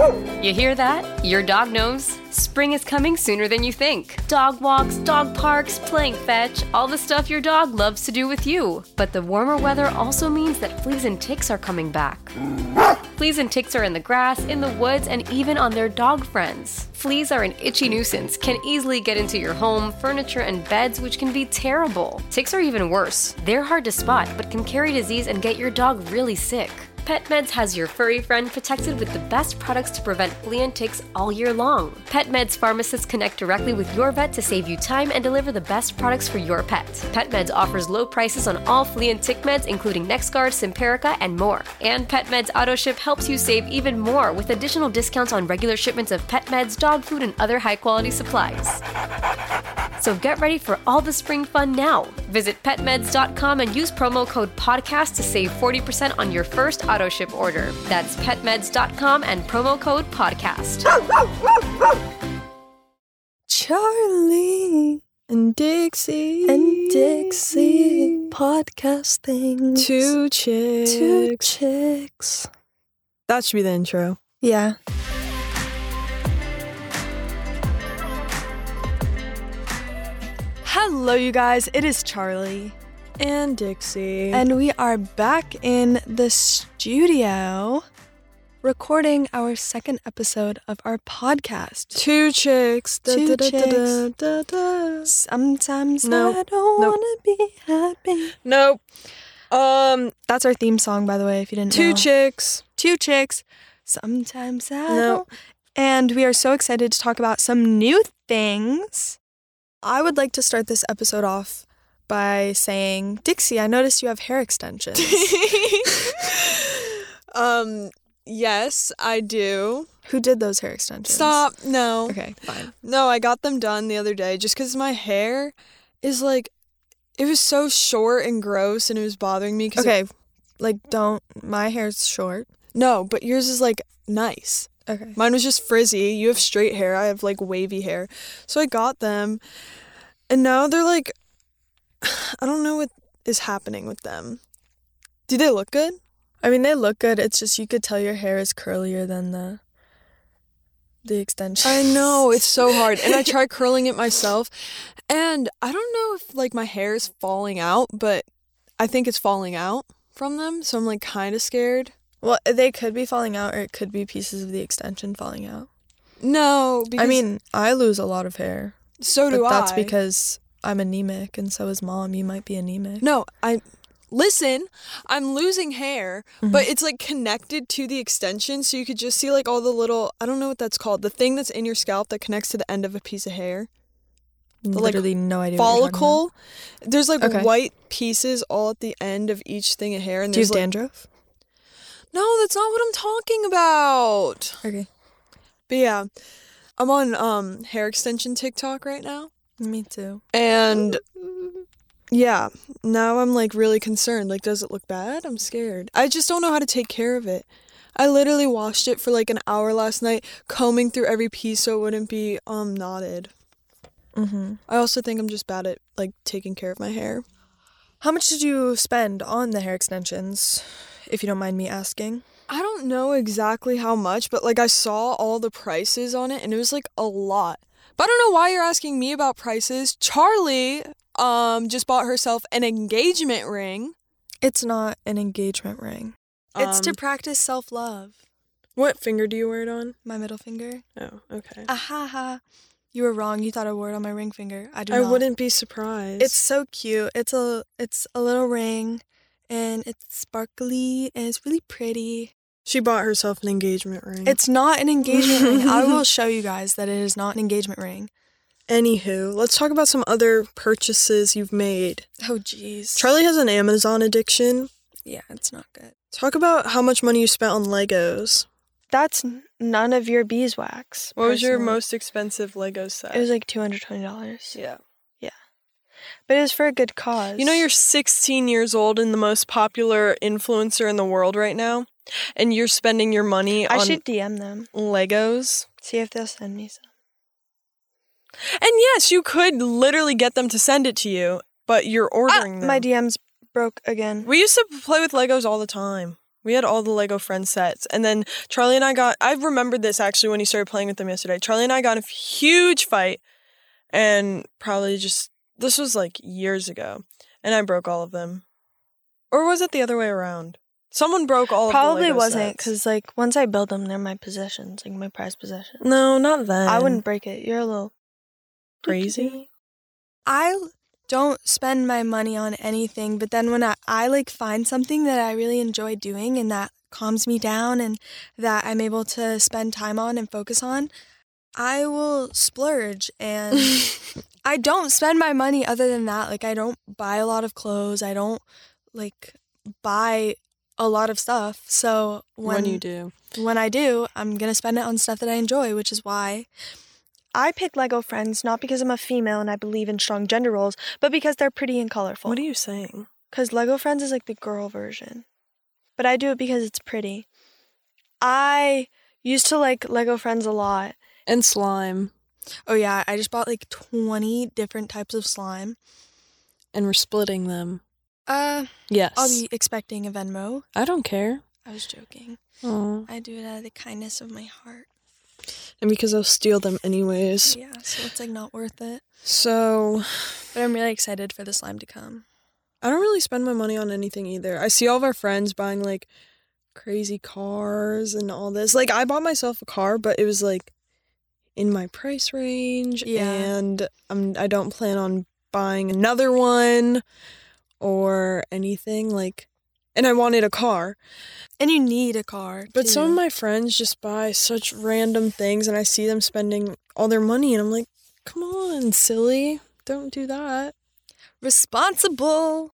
You hear that? Your dog knows. Spring is coming sooner than you think. Dog walks, dog parks, playing fetch, all the stuff your dog loves to do with you. But the warmer weather also means that fleas and ticks are coming back. Fleas and ticks are in the grass, in the woods, and even on their dog friends. Fleas are an itchy nuisance, can easily get into your home, furniture, and beds, which can be terrible. Ticks are even worse. They're hard to spot, but can carry disease and get your dog really sick. PetMeds has your furry friend protected with the best products to prevent flea and ticks all year long. PetMeds pharmacists connect directly with your vet to save you time and deliver the best products for your pet. PetMeds offers low prices on all flea and tick meds, including NexGard, Simparica, and more. And PetMeds AutoShip helps you save even more with additional discounts on regular shipments of pet meds, dog food, and other high-quality supplies. So get ready for all the spring fun now. Visit petmeds.com and use promo code PODCAST to save 40% on your first AutoShip order. That's petmeds.com and promo code PODCAST. Charlie and Dixie podcast things. Two chicks. That should be the intro. Yeah. Hello, you guys. It is Charlie and Dixie. And we are back in the studio recording our second episode of our podcast. Two chicks. Two chicks. Sometimes I don't want to be happy. Nope. That's our theme song, by the way, if you didn't know. Two chicks. Sometimes I don't. And we are so excited to talk about some new things. I would like to start this episode off by saying, Dixie, I noticed you have hair extensions. Yes, I do. Who did those hair extensions? Stop. No. Okay, fine. No, I got them done the other day just because my hair is like, it was so short and gross and it was bothering me. Okay, my hair's short. No, but yours is like nice. Okay. Mine was just frizzy. You have straight hair. I have like wavy hair. So I got them. And now they're like, I don't know what is happening with them. Do they look good? I mean, they look good. It's just you could tell your hair is curlier than the extension. I know. It's so hard. And I tried curling it myself. And I don't know if like my hair is falling out, but I think it's falling out from them. So I'm like kind of scared. Well, they could be falling out, or it could be pieces of the extension falling out. No, because... I mean, I lose a lot of hair. So do I. That's because I'm anemic, and so is Mom. You might be anemic. No, Listen, I'm losing hair, but it's like connected to the extension, so you could just see like all the little... I don't know what that's called. The thing that's in your scalp that connects to the end of a piece of hair. Literally no idea follicle. What you're talking about. There's like white pieces all at the end of each thing of hair. And do you have like, dandruff? No, that's not what I'm talking about. Okay. But yeah, I'm on hair extension TikTok right now. Me too. And yeah, now I'm like really concerned. Like, does it look bad? I'm scared. I just don't know how to take care of it. I literally washed it for like an hour last night, combing through every piece so it wouldn't be knotted. Mm-hmm. I also think I'm just bad at like taking care of my hair. How much did you spend on the hair extensions, if you don't mind me asking? I don't know exactly how much, but like I saw all the prices on it and it was like a lot. But I don't know why you're asking me about prices. Charlie just bought herself an engagement ring. It's not an engagement ring. It's to practice self-love. What finger do you wear it on? My middle finger. Oh, okay. Ahaha. You were wrong. You thought I wore it on my ring finger. I do not. I wouldn't be surprised. It's so cute. It's a little ring, and it's sparkly, and it's really pretty. She bought herself an engagement ring. It's not an engagement ring. I will show you guys that it is not an engagement ring. Anywho, let's talk about some other purchases you've made. Oh, jeez. Charlie has an Amazon addiction. Yeah, it's not good. Talk about how much money you spent on Legos. That's none of your beeswax. What was your most expensive Lego set? It was like $220. Yeah. Yeah. But it was for a good cause. You know you're 16 years old and the most popular influencer in the world right now? And you're spending your money on... I should DM them. Legos. See if they'll send me some. And yes, you could literally get them to send it to you, but you're ordering them. My DM's broke again. We used to play with Legos all the time. We had all the Lego Friends sets. And then Charlie and I remembered this actually when he started playing with them yesterday. Charlie and I got in a huge fight. And this was like years ago. And I broke all of them. Or was it the other way around? Someone broke all of the Lego Probably wasn't, sets. because, like, once I build them, they're my possessions, like, my prized possessions. No, not then. I wouldn't break it. You're a little Crazy? I don't spend my money on anything, but then when I like, find something that I really enjoy doing and that calms me down and that I'm able to spend time on and focus on, I will splurge. And I don't spend my money other than that. Like, I don't buy a lot of clothes. I don't, like, buy a lot of stuff. So when you do. When I do, I'm going to spend it on stuff that I enjoy, which is why I pick Lego Friends, not because I'm a female and I believe in strong gender roles, but because they're pretty and colorful. What are you saying? Because Lego Friends is like the girl version. But I do it because it's pretty. I used to like Lego Friends a lot. And slime. Oh yeah, I just bought like 20 different types of slime. And we're splitting them. Yes. I'll Yes. be expecting a Venmo. I don't care. I was joking. Aw. I do it out of the kindness of my heart. And because I'll steal them anyways. Yeah, so it's like not worth it. So, But I'm really excited for the slime to come. I don't really spend my money on anything either. I see all of our friends buying like crazy cars and all this. Like, I bought myself a car, but it was like in my price range. Yeah. And I don't plan on buying another one or anything. Like, and I wanted a car. And you need a car, But too. some of my friends just buy such random things, and I see them spending all their money, and I'm like, come on, silly. Don't do that. Responsible.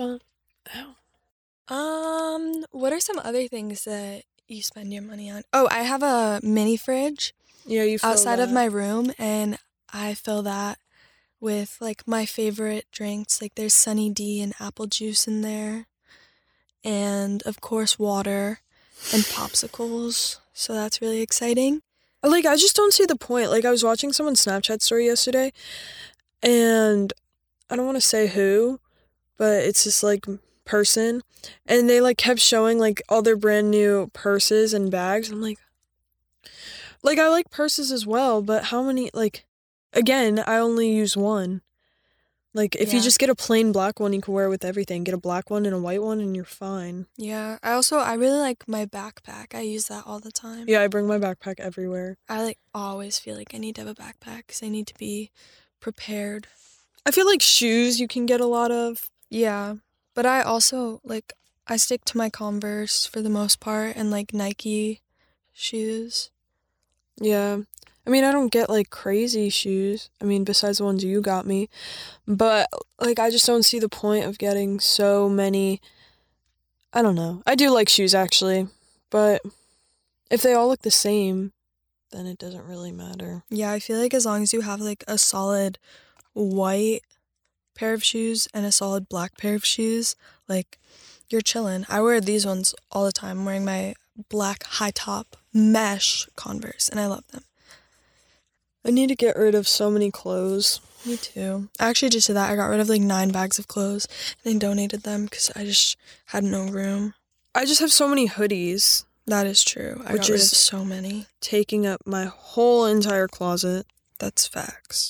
Ow. What are some other things that you spend your money on? Oh, I have a mini fridge Yeah, you feel outside of that. my room, and I fill that with like my favorite drinks. Like there's Sunny D and apple juice in there, and of course water and popsicles. So that's really exciting. Like, I just don't see the point. Like, I was watching someone's Snapchat story yesterday, and I don't want to say who, but it's this, like, person, and they, like, kept showing, like, all their brand new purses and bags. I'm like, I like purses as well, but how many, like, again, I only use one. Like, if you Yeah. just get a plain black one, you can wear it with everything. Get a black one and a white one, and you're fine. Yeah. I really like my backpack. I use that all the time. Yeah, I bring my backpack everywhere. I like always feel like I need to have a backpack because I need to be prepared. I feel like shoes you can get a lot of. Yeah, but I also, like, I stick to my Converse for the most part and, like, Nike shoes. Yeah. I mean, I don't get, like, crazy shoes. I mean, besides the ones you got me. But, like, I just don't see the point of getting so many. I don't know. I do like shoes, actually. But if they all look the same, then it doesn't really matter. Yeah, I feel like as long as you have, like, a solid white pair of shoes and a solid black pair of shoes, like, you're chilling. I wear these ones all the time. I'm wearing my black high-top mesh Converse, and I love them. I need to get rid of so many clothes. Me too. I actually just did that. I got rid of like 9 bags of clothes and I donated them because I just had no room. I just have so many hoodies That is true. I Which got rid of is- so many. taking up my whole entire closet. That's facts.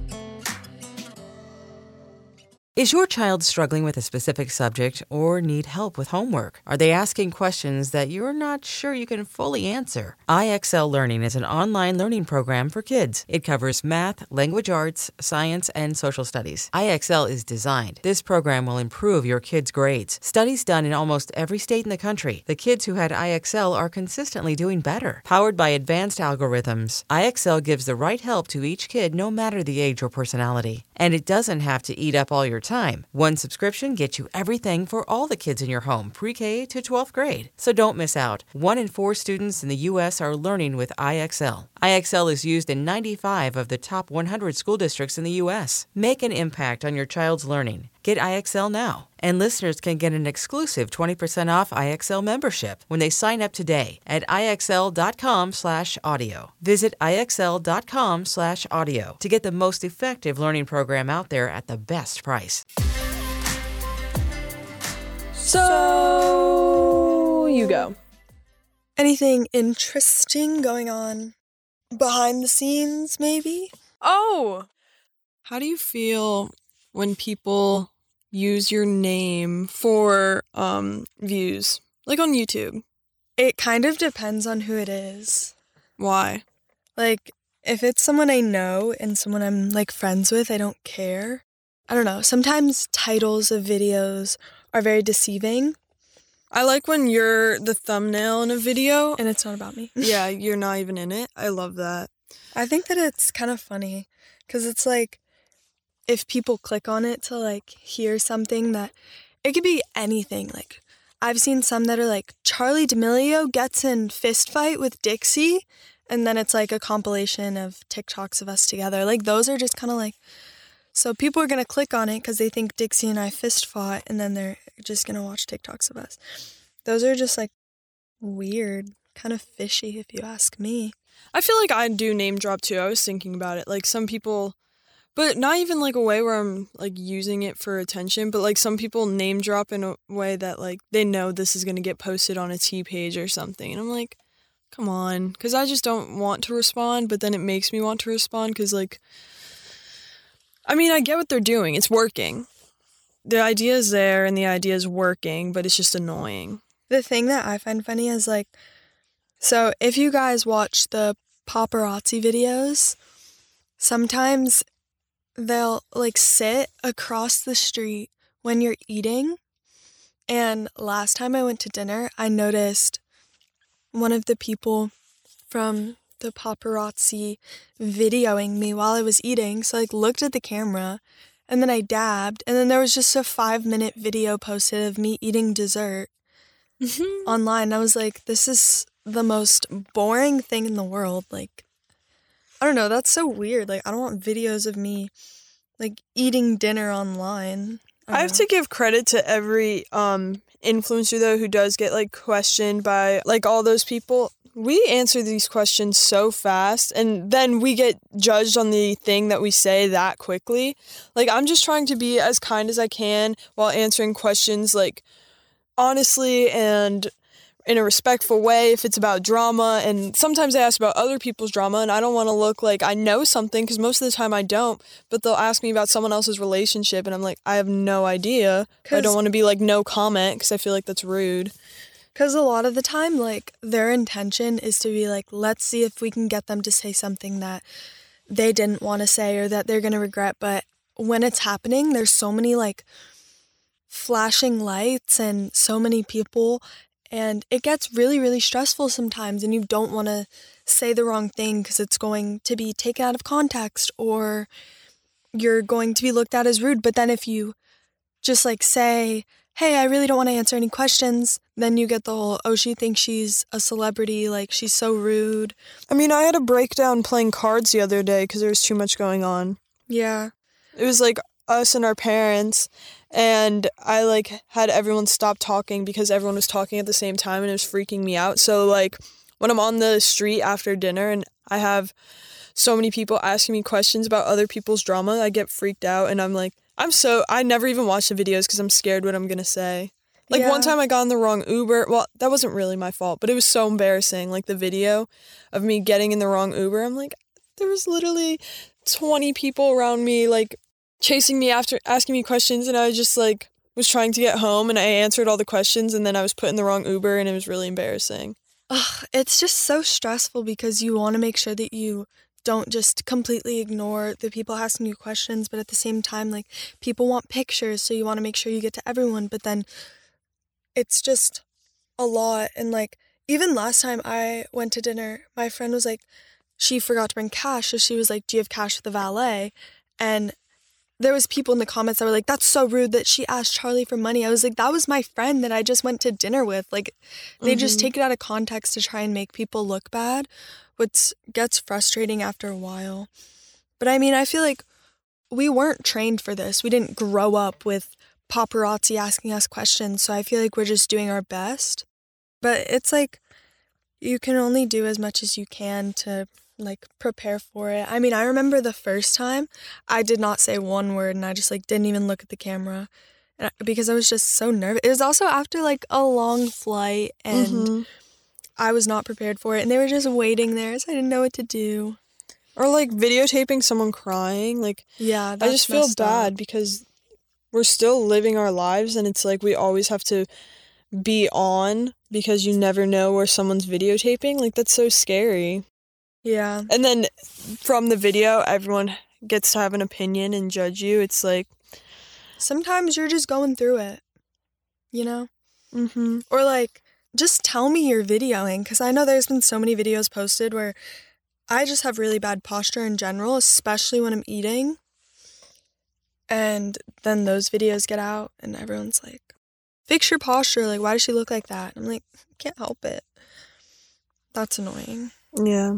Is your child struggling with a specific subject or need help with homework? Are they asking questions that you're not sure you can fully answer? IXL Learning is an online learning program for kids. It covers math, language arts, science, and social studies. IXL is designed. This program will improve your kids' grades. Studies done in almost every state in the country. The kids who had IXL are consistently doing better. Powered by advanced algorithms, IXL gives the right help to each kid no matter the age or personality. And it doesn't have to eat up all your time. One subscription gets you everything for all the kids in your home, pre-K to 12th grade. So don't miss out. 1 in 4 students in the U.S. are learning with IXL. IXL is used in 95 of the top 100 school districts in the U.S. Make an impact on your child's learning. Get IXL now. And listeners can get an exclusive 20% off IXL membership when they sign up today at IXL.com/audio. Visit IXL.com/audio to get the most effective learning program out there at the best price. So, you go. Anything interesting going on behind the scenes, maybe? Oh! How do you feel when people use your name for views? Like on YouTube? It kind of depends on who it is. Why? Like, if it's someone I know and someone I'm, like, friends with, I don't care. I don't know. Sometimes titles of videos are very deceiving. I like when you're the thumbnail in a video. And it's not about me. Yeah, you're not even in it. I love that. I think that it's kind of funny because it's like if people click on it to like hear something that it could be anything. Like I've seen some that are like Charli D'Amelio gets in fist fight with Dixie, and then it's like a compilation of TikToks of us together. Like those are just kind of like, so people are going to click on it because they think Dixie and I fist fought, and then they're just going to watch TikToks of us. Those are just like weird, kind of fishy if you ask me. I feel like I do name drop too. I was thinking about it. Like some people, but not even like a way where I'm like using it for attention, but like some people name drop in a way that like they know this is going to get posted on a T page or something. And I'm like, come on. Because I just don't want to respond, but then it makes me want to respond because like, I mean, I get what they're doing. It's working. The idea is there and the idea is working, but it's just annoying. The thing that I find funny is like, so if you guys watch the paparazzi videos, sometimes they'll like sit across the street when you're eating. And last time I went to dinner, I noticed one of the people from the paparazzi videoing me while I was eating. So I like looked at the camera and then I dabbed, and then there was just a 5-minute video posted of me eating dessert online. I was like, this is the most boring thing in the world. Like, I don't know, that's so weird. Like, I don't want videos of me like eating dinner online. I have to give credit to every influencer though who does get like questioned by like all those people. We answer these questions so fast, and then we get judged on the thing that we say that quickly. Like, I'm just trying to be as kind as I can while answering questions, like, honestly and in a respectful way if it's about drama. And sometimes they ask about other people's drama, and I don't want to look like I know something, because most of the time I don't, but they'll ask me about someone else's relationship, and I'm like, I have no idea. I don't want to be like, no comment, because I feel like that's rude. Because a lot of the time, like, their intention is to be like, let's see if we can get them to say something that they didn't want to say or that they're going to regret. But when it's happening, there's so many, like, flashing lights and so many people, and it gets really, really stressful sometimes, and you don't want to say the wrong thing because it's going to be taken out of context or you're going to be looked at as rude. But then if you just, like, say, hey, I really don't want to answer any questions, then you get the whole, oh, she thinks she's a celebrity, like, she's so rude. I mean, I had a breakdown playing cards the other day because there was too much going on. Yeah. It was, like, us and our parents, and I, like, had everyone stop talking because everyone was talking at the same time, and it was freaking me out. So, like, when I'm on the street after dinner and I have so many people asking me questions about other people's drama, I get freaked out, and I'm like, I never even watch the videos because I'm scared what I'm going to say. Like, one time I got in the wrong Uber. Well, that wasn't really my fault, but it was so embarrassing. Like, the video of me getting in the wrong Uber, I'm like, there was literally 20 people around me, like, chasing me after, asking me questions, and I just, like, was trying to get home, and I answered all the questions, and then I was put in the wrong Uber, and it was really embarrassing. Ugh, it's just so stressful because you want to make sure that you don't just completely ignore the people asking you questions, but at the same time, like, people want pictures, so you want to make sure you get to everyone, but then it's just a lot. And, like, even last time I went to dinner, my friend was like, she forgot to bring cash, so she was like, do you have cash for the valet? And there was people in the comments that were like, that's so rude that she asked Charli for money. I was like, that was my friend that I just went to dinner with. Like, they just take it out of context to try and make people look bad, which gets frustrating after a while. But I mean, I feel like we weren't trained for this. We didn't grow up with paparazzi asking us questions, so I feel like we're just doing our best. But it's like, you can only do as much as you can to, like, prepare for it. I mean, I remember the first time I did not say one word, and I just, like, didn't even look at the camera. because I was just so nervous. It was also after like a long flight and I was not prepared for it, and they were just waiting there, so I didn't know what to do. Or like videotaping someone crying. Like, Yeah, I that's just feel messed bad up. because we're still living our lives, and it's like we always have to be on because you never know where someone's videotaping. Like, that's so scary. Yeah. And then from the video, everyone gets to have an opinion and judge you. It's like, Sometimes you're just going through it, you know? mm-hmm. Or like, just tell me you're videoing, because I know there's been so many videos posted where I just have really bad posture in general, especially when I'm eating. And then those videos get out and everyone's like, fix your posture. Like, why does she look like that? I'm like, can't help it. That's annoying. Yeah.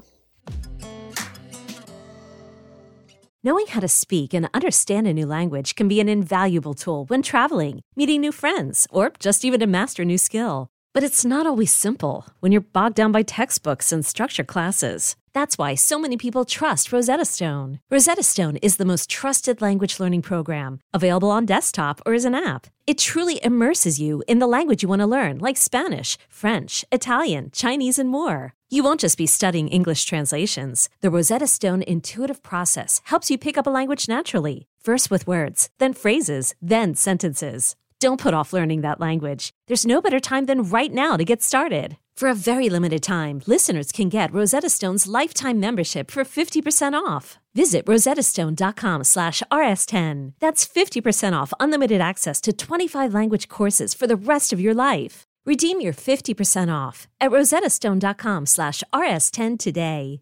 Knowing how to speak and understand a new language can be an invaluable tool when traveling, meeting new friends, or just even to master a new skill. But it's not always simple when you're bogged down by textbooks and structured classes. That's why so many people trust Rosetta Stone. Rosetta Stone is the most trusted language learning program, available on desktop or as an app. It truly immerses you in the language you want to learn, like Spanish, French, Italian, Chinese, and more. You won't just be studying English translations. The Rosetta Stone intuitive process helps you pick up a language naturally, first with words, then phrases, then sentences. Don't put off learning that language. There's no better time than right now to get started. For a very limited time, listeners can get Rosetta Stone's lifetime membership for 50% off. Visit rosettastone.com/rs10. That's 50% off unlimited access to 25 language courses for the rest of your life. Redeem your 50% off at rosettastone.com/rs10 today.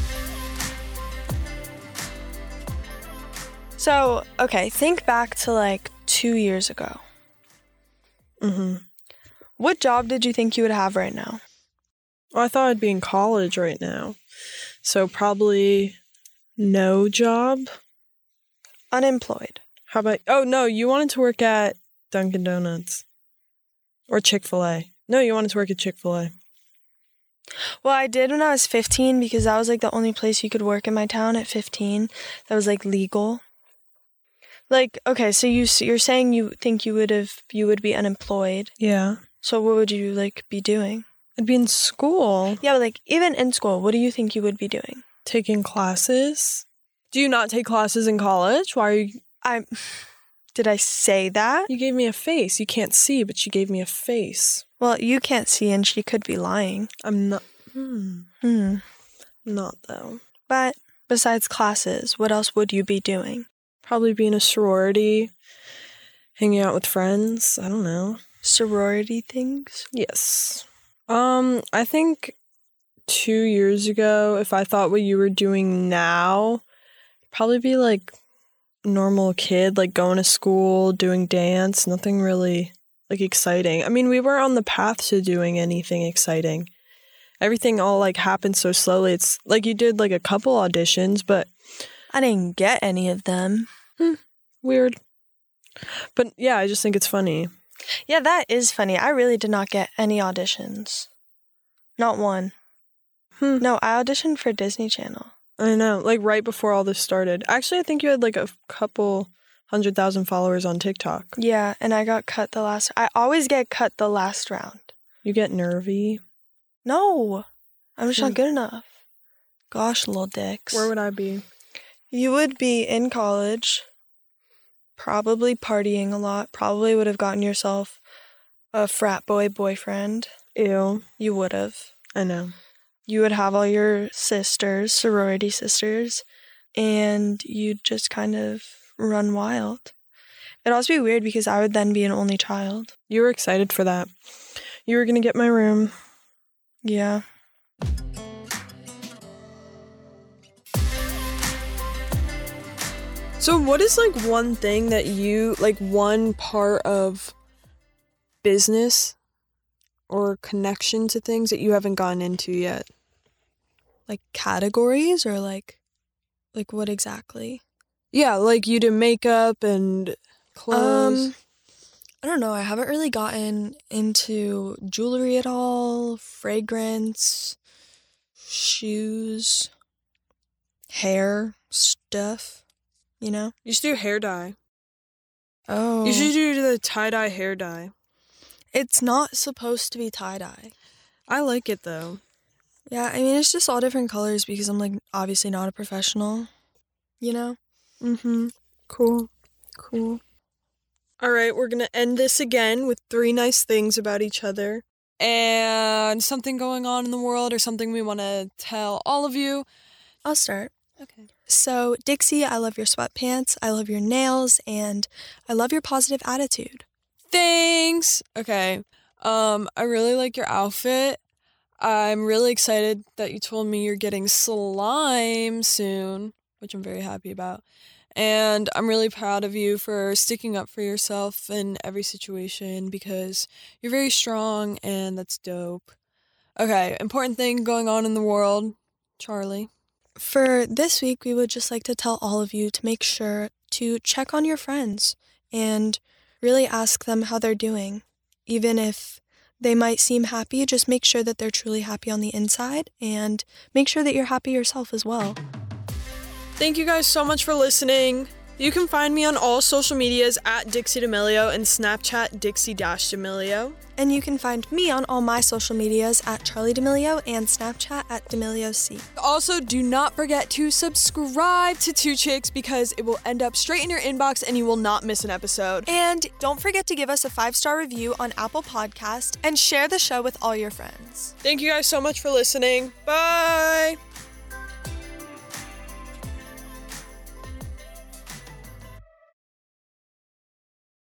So, okay, think back to like 2 years ago. What job did you think you would have right now? Well, I thought I'd be in college right now. So probably no job. Unemployed. How about, oh no, you wanted to work at Dunkin' Donuts. Or Chick-fil-A. No, you wanted to work at Chick-fil-A. Well, I did when I was 15 because that was like the only place you could work in my town at 15 that was like legal. Like, okay, so you're saying you think you would be unemployed. Yeah. So what would you like be doing? I'd be in school. Yeah, but like even in school, what do you think you would be doing? Taking classes. Do you not take classes in college? Why are you... Did I say that? You gave me a face. You can't see, but you gave me a face. Well, you can't see and she could be lying. I'm not... Not though. But besides classes, what else would you be doing? Probably be in a sorority. Hanging out with friends. I don't know. Sorority things? Yes. I think 2 years ago, if I thought what you were doing now, probably be like normal kid, like going to school, doing dance, nothing really like exciting. I mean, we were on the path to doing anything exciting. Everything all like happened so slowly. It's like you did like a couple auditions, but I didn't get any of them. Weird. But yeah, I just think it's funny. Yeah, that is funny. I really did not get any auditions. Not one. No, I auditioned for Disney Channel. I know, like right before all this started. Actually, I think you had like a couple 100,000 followers on TikTok. Yeah, and I got cut I always get cut the last round. You get nervy. No, I'm just not good enough. Gosh, little dicks. Where would I be? You would be in college, probably partying a lot, probably would have gotten yourself a frat boy boyfriend. Ew. You would have. I know. You would have all your sisters, sorority sisters, and you'd just kind of run wild. It'd also be weird because I would then be an only child. You were excited for that. You were going to get my room. Yeah. So what is like one thing that you, like one part of business or connection to things that you haven't gotten into yet? Like categories or like what exactly? Yeah, like you do makeup and clothes. I don't know. I haven't really gotten into jewelry at all, fragrance, shoes, hair stuff, you know? You should do hair dye. Oh. You should do the tie-dye hair dye. It's not supposed to be tie-dye. I like it though. Yeah, I mean, it's just all different colors because I'm, like, obviously not a professional, you know? Mm-hmm. Cool. All right, we're going to end this again with 3 nice things about each other and something going on in the world or something we want to tell all of you. I'll start. Okay. So, Dixie, I love your sweatpants, I love your nails, and I love your positive attitude. Thanks. Okay. I really like your outfit. I'm really excited that you told me you're getting slime soon, which I'm very happy about. And I'm really proud of you for sticking up for yourself in every situation because you're very strong and that's dope. Okay, important thing going on in the world. Charlie. For this week, we would just like to tell all of you to make sure to check on your friends and really ask them how they're doing. Even if they might seem happy, just make sure that they're truly happy on the inside and make sure that you're happy yourself as well. Thank you guys so much for listening. You can find me on all social medias at Dixie D'Amelio and Snapchat Dixie-D'Amelio. And you can find me on all my social medias at Charlie D'Amelio and Snapchat at D'AmelioC. Also, do not forget to subscribe to Two Chicks because it will end up straight in your inbox and you will not miss an episode. And don't forget to give us a 5-star review on Apple Podcast and share the show with all your friends. Thank you guys so much for listening. Bye!